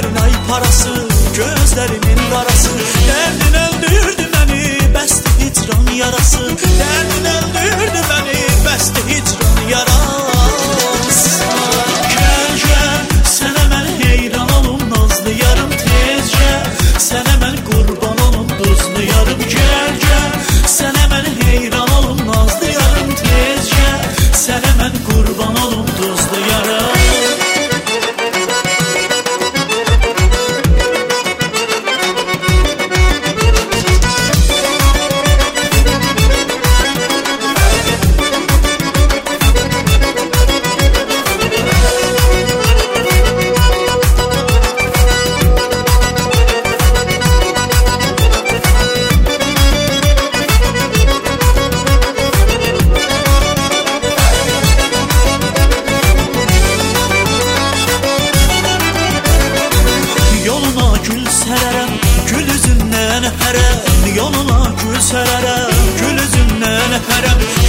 Ellərin ay parası, gözlərimin qarası. Dərdin öldürdü məni, bəsdi hicran yarası. Dərdin öldürdü məni, bəsdi hicran yarası. Gəl, gəl, sənə mən heyran olum, nazlı yarım tez gəl. Sənə mən qurban olum, duzlu yarım. Gəl, gəl, sənə mən heyran olum, nazlı yarım tez gəl. Sənə mən qurban olum, duzlu yarım. Gül üzümdən öpərəm, yoluna gül sərərəm, gül üzümdən öpərəm.